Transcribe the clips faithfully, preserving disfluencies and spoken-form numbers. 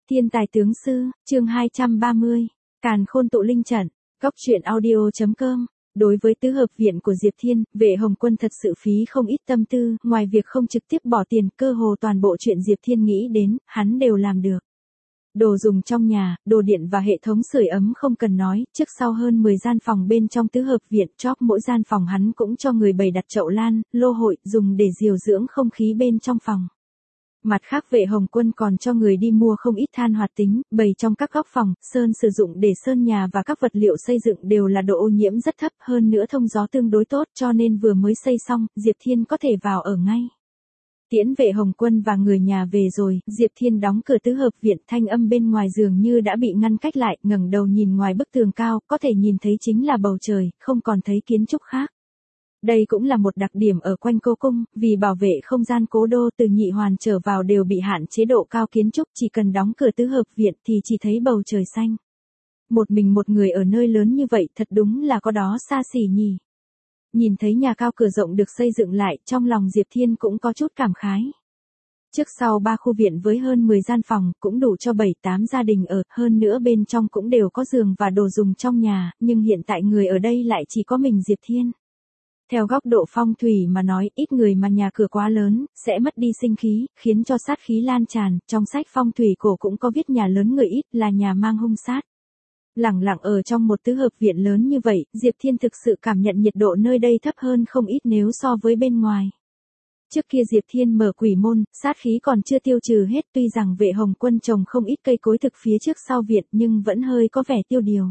Thiên tài tướng sư, chương hai trăm ba mươi, Càn Khôn tụ linh trận, góc truyện audio.com. Đối với tứ hợp viện của Diệp Thiên, Vệ Hồng Quân thật sự phí không ít tâm tư, ngoài việc không trực tiếp bỏ tiền, cơ hồ toàn bộ chuyện Diệp Thiên nghĩ đến, hắn đều làm được. Đồ dùng trong nhà, đồ điện và hệ thống sưởi ấm không cần nói, trước sau hơn mười gian phòng bên trong tứ hợp viện, chóp mỗi gian phòng hắn cũng cho người bày đặt chậu lan, lô hội, dùng để dìu dưỡng không khí bên trong phòng. Mặt khác Vệ Hồng Quân còn cho người đi mua không ít than hoạt tính, bày trong các góc phòng, sơn sử dụng để sơn nhà và các vật liệu xây dựng đều là độ ô nhiễm rất thấp, hơn nữa thông gió tương đối tốt, cho nên vừa mới xây xong, Diệp Thiên có thể vào ở ngay. Tiễn Vệ Hồng Quân và người nhà về rồi, Diệp Thiên đóng cửa tứ hợp viện, thanh âm bên ngoài dường như đã bị ngăn cách lại, ngẩng đầu nhìn ngoài bức tường cao, có thể nhìn thấy chính là bầu trời, không còn thấy kiến trúc khác. Đây cũng là một đặc điểm ở quanh Cố Cung, vì bảo vệ không gian cố đô từ nhị hoàn trở vào đều bị hạn chế độ cao kiến trúc, chỉ cần đóng cửa tứ hợp viện thì chỉ thấy bầu trời xanh. Một mình một người ở nơi lớn như vậy thật đúng là có đó xa xỉ nhỉ. Nhìn thấy nhà cao cửa rộng được xây dựng lại, trong lòng Diệp Thiên cũng có chút cảm khái. Trước sau ba khu viện với hơn mười gian phòng, cũng đủ cho bảy tám gia đình ở, hơn nữa bên trong cũng đều có giường và đồ dùng trong nhà, nhưng hiện tại người ở đây lại chỉ có mình Diệp Thiên. Theo góc độ phong thủy mà nói, ít người mà nhà cửa quá lớn, sẽ mất đi sinh khí, khiến cho sát khí lan tràn, trong sách phong thủy cổ cũng có viết nhà lớn người ít là nhà mang hung sát. Lẳng lặng ở trong một tứ hợp viện lớn như vậy, Diệp Thiên thực sự cảm nhận nhiệt độ nơi đây thấp hơn không ít nếu so với bên ngoài. Trước kia Diệp Thiên mở quỷ môn, sát khí còn chưa tiêu trừ hết, tuy rằng Vệ Hồng Quân trồng không ít cây cối thực phía trước sau viện nhưng vẫn hơi có vẻ tiêu điều.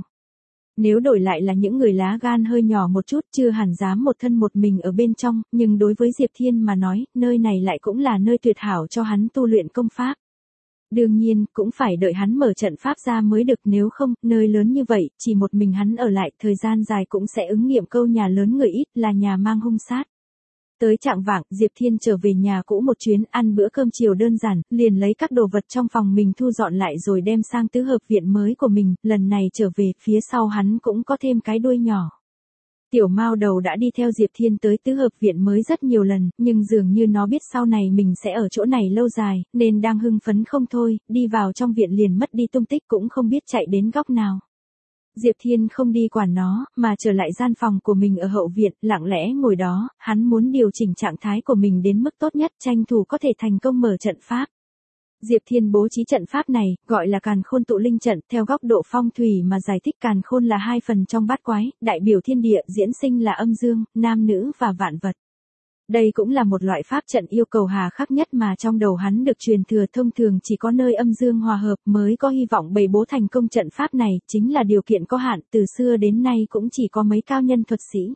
Nếu đổi lại là những người lá gan hơi nhỏ một chút chưa hẳn dám một thân một mình ở bên trong, nhưng đối với Diệp Thiên mà nói, nơi này lại cũng là nơi tuyệt hảo cho hắn tu luyện công pháp. Đương nhiên, cũng phải đợi hắn mở trận pháp ra mới được, nếu không, nơi lớn như vậy, chỉ một mình hắn ở lại, thời gian dài cũng sẽ ứng nghiệm câu nhà lớn người ít là nhà mang hung sát. Tới chạng vạng, Diệp Thiên trở về nhà cũ một chuyến, ăn bữa cơm chiều đơn giản, liền lấy các đồ vật trong phòng mình thu dọn lại rồi đem sang tứ hợp viện mới của mình, lần này trở về, phía sau hắn cũng có thêm cái đuôi nhỏ. Tiểu Mao Đầu đã đi theo Diệp Thiên tới tứ hợp viện mới rất nhiều lần, nhưng dường như nó biết sau này mình sẽ ở chỗ này lâu dài, nên đang hưng phấn không thôi, đi vào trong viện liền mất đi tung tích cũng không biết chạy đến góc nào. Diệp Thiên không đi quản nó, mà trở lại gian phòng của mình ở hậu viện, lặng lẽ ngồi đó, hắn muốn điều chỉnh trạng thái của mình đến mức tốt nhất, tranh thủ có thể thành công mở trận pháp. Diệp Thiên bố trí trận pháp này, gọi là Càn Khôn tụ linh trận, theo góc độ phong thủy mà giải thích Càn Khôn là hai phần trong bát quái, đại biểu thiên địa, diễn sinh là âm dương, nam nữ và vạn vật. Đây cũng là một loại pháp trận yêu cầu hà khắc nhất mà trong đầu hắn được truyền thừa, thông thường chỉ có nơi âm dương hòa hợp mới có hy vọng bày bố thành công trận pháp này, chính là điều kiện có hạn, từ xưa đến nay cũng chỉ có mấy cao nhân thuật sĩ.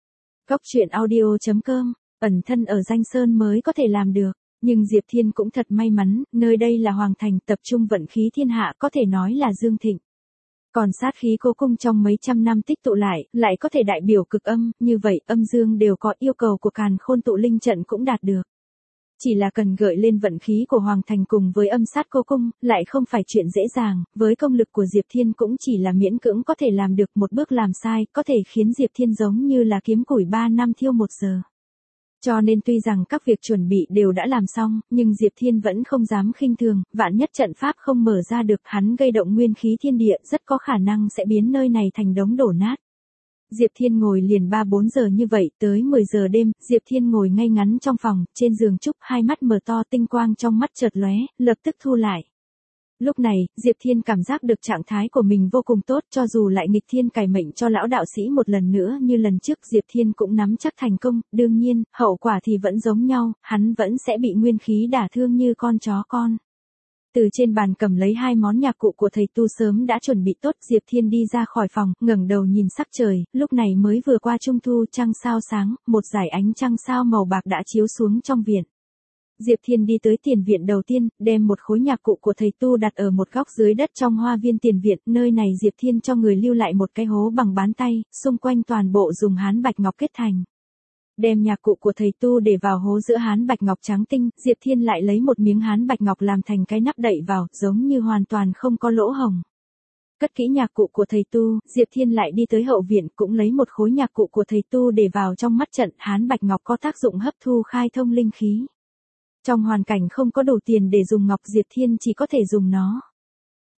Góc truyện audio.com, ẩn thân ở danh sơn mới có thể làm được, nhưng Diệp Thiên cũng thật may mắn, nơi đây là hoàng thành, tập trung vận khí thiên hạ, có thể nói là dương thịnh. Còn sát khí Cố Cung trong mấy trăm năm tích tụ lại, lại có thể đại biểu cực âm, như vậy âm dương đều có, yêu cầu của Càn Khôn tụ linh trận cũng đạt được. Chỉ là cần gợi lên vận khí của hoàng thành cùng với âm sát Cố Cung, lại không phải chuyện dễ dàng, với công lực của Diệp Thiên cũng chỉ là miễn cưỡng có thể làm được, một bước làm sai, có thể khiến Diệp Thiên giống như là kiếm củi ba năm thiêu một giờ. Cho nên tuy rằng các việc chuẩn bị đều đã làm xong, nhưng Diệp Thiên vẫn không dám khinh thường, vạn nhất trận pháp không mở ra được, hắn gây động nguyên khí thiên địa, rất có khả năng sẽ biến nơi này thành đống đổ nát. Diệp Thiên ngồi liền ba bốn giờ như vậy, tới mười giờ đêm, Diệp Thiên ngồi ngay ngắn trong phòng, trên giường trúc, hai mắt mở to, tinh quang trong mắt chợt lóe, lập tức thu lại. Lúc này, Diệp Thiên cảm giác được trạng thái của mình vô cùng tốt, cho dù lại nghịch thiên cải mệnh cho lão đạo sĩ một lần nữa như lần trước, Diệp Thiên cũng nắm chắc thành công, đương nhiên, hậu quả thì vẫn giống nhau, hắn vẫn sẽ bị nguyên khí đả thương như con chó con. Từ trên bàn cầm lấy hai món nhạc cụ của thầy tu sớm đã chuẩn bị tốt, Diệp Thiên đi ra khỏi phòng, ngẩng đầu nhìn sắc trời, lúc này mới vừa qua trung thu, trăng sao sáng, một dải ánh trăng sao màu bạc đã chiếu xuống trong viện. Diệp Thiên đi tới tiền viện đầu tiên, đem một khối nhạc cụ của thầy tu đặt ở một góc dưới đất trong hoa viên tiền viện, nơi này Diệp Thiên cho người lưu lại một cái hố bằng bán tay, xung quanh toàn bộ dùng hán bạch ngọc kết thành. Đem nhạc cụ của thầy tu để vào hố giữa hán bạch ngọc trắng tinh, Diệp Thiên lại lấy một miếng hán bạch ngọc làm thành cái nắp đậy vào, giống như hoàn toàn không có lỗ hổng. Cất kỹ nhạc cụ của thầy tu, Diệp Thiên lại đi tới hậu viện, cũng lấy một khối nhạc cụ của thầy tu để vào trong mắt trận, hán bạch ngọc có tác dụng hấp thu khai thông linh khí. Trong hoàn cảnh không có đủ tiền để dùng ngọc, Diệp Thiên chỉ có thể dùng nó.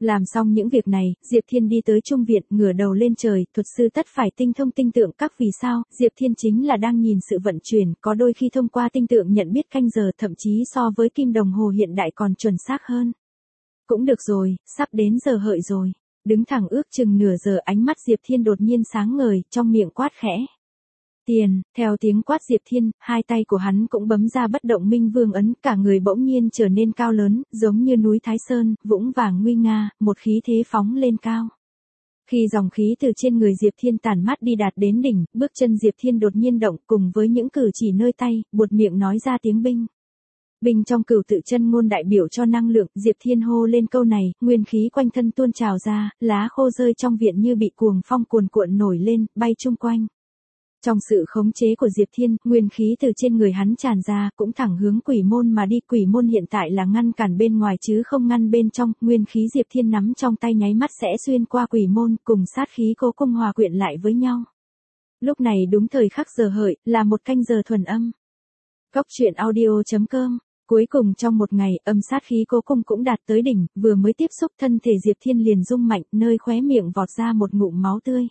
Làm xong những việc này, Diệp Thiên đi tới trung viện, ngửa đầu lên trời, thuật sư tất phải tinh thông tinh tượng các vì sao, Diệp Thiên chính là đang nhìn sự vận chuyển, có đôi khi thông qua tinh tượng nhận biết canh giờ thậm chí so với kim đồng hồ hiện đại còn chuẩn xác hơn. Cũng được rồi, sắp đến giờ hợi rồi. Đứng thẳng ước chừng nửa giờ ánh mắt Diệp Thiên đột nhiên sáng ngời, trong miệng quát khẽ. Tiền, theo tiếng quát Diệp Thiên, hai tay của hắn cũng bấm ra bất động minh vương ấn, cả người bỗng nhiên trở nên cao lớn, giống như núi Thái Sơn, vũng vàng nguy nga, một khí thế phóng lên cao. Khi dòng khí từ trên người Diệp Thiên tản mát đi đạt đến đỉnh, bước chân Diệp Thiên đột nhiên động cùng với những cử chỉ nơi tay, buột miệng nói ra tiếng binh. Binh trong cửu tự chân ngôn đại biểu cho năng lượng, Diệp Thiên hô lên câu này, nguyên khí quanh thân tuôn trào ra, lá khô rơi trong viện như bị cuồng phong cuồn cuộn nổi lên, bay chung quanh. Trong sự khống chế của Diệp Thiên, nguyên khí từ trên người hắn tràn ra, cũng thẳng hướng quỷ môn mà đi. Quỷ môn hiện tại là ngăn cản bên ngoài chứ không ngăn bên trong, nguyên khí Diệp Thiên nắm trong tay nháy mắt sẽ xuyên qua quỷ môn, cùng sát khí cố cung hòa quyện lại với nhau. Lúc này đúng thời khắc giờ hợi, là một canh giờ thuần âm. Góc truyện audio chấm com. Cuối cùng trong một ngày, âm sát khí cố cung cũng đạt tới đỉnh, vừa mới tiếp xúc thân thể Diệp Thiên liền rung mạnh, nơi khóe miệng vọt ra một ngụm máu tươi.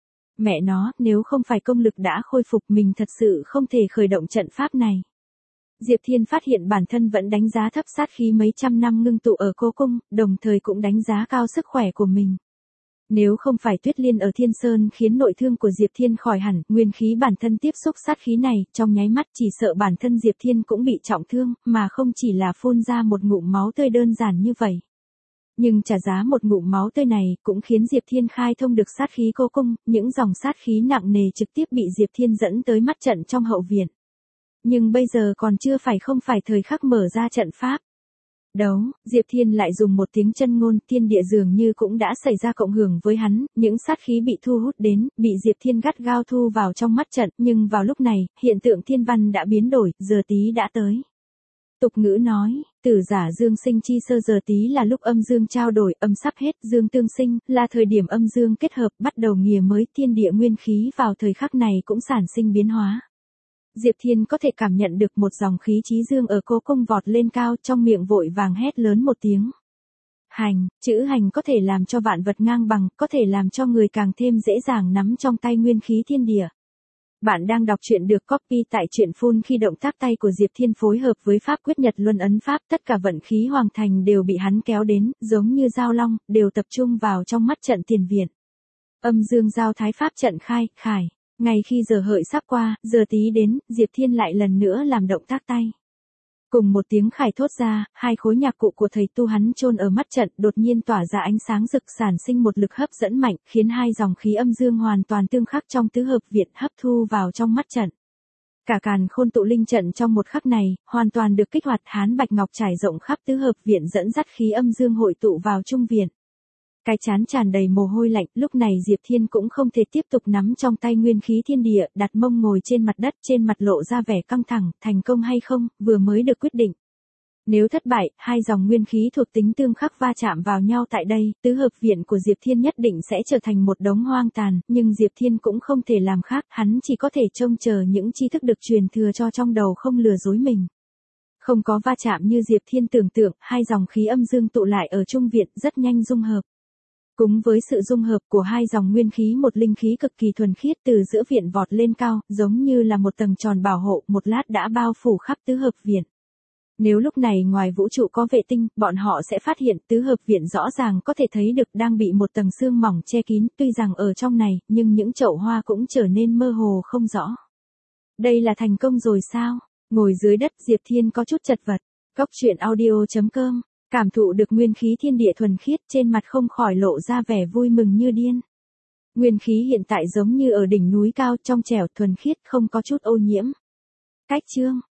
Mẹ nó, nếu không phải công lực đã khôi phục mình thật sự không thể khởi động trận pháp này. Diệp Thiên phát hiện bản thân vẫn đánh giá thấp sát khí mấy trăm năm ngưng tụ ở cố cung, đồng thời cũng đánh giá cao sức khỏe của mình. Nếu không phải Tuyết Liên ở Thiên Sơn khiến nội thương của Diệp Thiên khỏi hẳn, nguyên khí bản thân tiếp xúc sát khí này, trong nháy mắt chỉ sợ bản thân Diệp Thiên cũng bị trọng thương, mà không chỉ là phun ra một ngụm máu tươi đơn giản như vậy. Nhưng trả giá một ngụm máu tươi này, cũng khiến Diệp Thiên khai thông được sát khí cố cung, những dòng sát khí nặng nề trực tiếp bị Diệp Thiên dẫn tới mắt trận trong hậu viện. Nhưng bây giờ còn chưa phải không phải thời khắc mở ra trận pháp. Đấu, Diệp Thiên lại dùng một tiếng chân ngôn, thiên địa dường như cũng đã xảy ra cộng hưởng với hắn, những sát khí bị thu hút đến, bị Diệp Thiên gắt gao thu vào trong mắt trận, nhưng vào lúc này, hiện tượng thiên văn đã biến đổi, giờ tí đã tới. Tục ngữ nói, tử giả dương sinh chi sơ, giờ tí là lúc âm dương trao đổi, âm sắp hết, dương tương sinh, là thời điểm âm dương kết hợp, bắt đầu nghìa mới, thiên địa nguyên khí vào thời khắc này cũng sản sinh biến hóa. Diệp Thiên có thể cảm nhận được một dòng khí chí dương ở cố cung vọt lên cao, trong miệng vội vàng hét lớn một tiếng. Hành, chữ hành có thể làm cho vạn vật ngang bằng, có thể làm cho người càng thêm dễ dàng nắm trong tay nguyên khí thiên địa. Bạn đang đọc truyện được copy tại truyện phun khi động tác tay của Diệp Thiên phối hợp với pháp quyết nhật luân ấn pháp, tất cả vận khí hoàng thành đều bị hắn kéo đến, giống như dao long, đều tập trung vào trong mắt trận tiền viện. Âm dương giao thái pháp trận khai, khải. Ngay khi giờ hợi sắp qua, giờ tí đến, Diệp Thiên lại lần nữa làm động tác tay. Cùng một tiếng khải thốt ra, hai khối nhạc cụ của thầy tu hắn chôn ở mắt trận đột nhiên tỏa ra ánh sáng rực, sản sinh một lực hấp dẫn mạnh, khiến hai dòng khí âm dương hoàn toàn tương khắc trong tứ hợp viện hấp thu vào trong mắt trận. Cả càn khôn tụ linh trận trong một khắc này, hoàn toàn được kích hoạt, hán bạch ngọc trải rộng khắp tứ hợp viện dẫn dắt khí âm dương hội tụ vào trung viện. Cái chán tràn đầy mồ hôi lạnh, lúc này Diệp Thiên cũng không thể tiếp tục nắm trong tay nguyên khí thiên địa, đặt mông ngồi trên mặt đất, trên mặt lộ ra vẻ căng thẳng, thành công hay không, vừa mới được quyết định. Nếu thất bại, hai dòng nguyên khí thuộc tính tương khắc va chạm vào nhau tại đây, tứ hợp viện của Diệp Thiên nhất định sẽ trở thành một đống hoang tàn, nhưng Diệp Thiên cũng không thể làm khác, hắn chỉ có thể trông chờ những tri thức được truyền thừa cho trong đầu không lừa dối mình. Không có va chạm như Diệp Thiên tưởng tượng, hai dòng khí âm dương tụ lại ở trung viện rất nhanh dung hợp. Cùng với sự dung hợp của hai dòng nguyên khí, một linh khí cực kỳ thuần khiết từ giữa viện vọt lên cao, giống như là một tầng tròn bảo hộ, một lát đã bao phủ khắp tứ hợp viện. Nếu lúc này ngoài vũ trụ có vệ tinh, bọn họ sẽ phát hiện tứ hợp viện rõ ràng có thể thấy được đang bị một tầng sương mỏng che kín, tuy rằng ở trong này, nhưng những chậu hoa cũng trở nên mơ hồ không rõ. Đây là thành công rồi sao? Ngồi dưới đất, Diệp Thiên có chút chật vật. Góc truyện audio chấm com. Cảm thụ được nguyên khí thiên địa thuần khiết, trên mặt không khỏi lộ ra vẻ vui mừng như điên. Nguyên khí hiện tại giống như ở đỉnh núi cao, trong trẻo thuần khiết, không có chút ô nhiễm. Cách chương,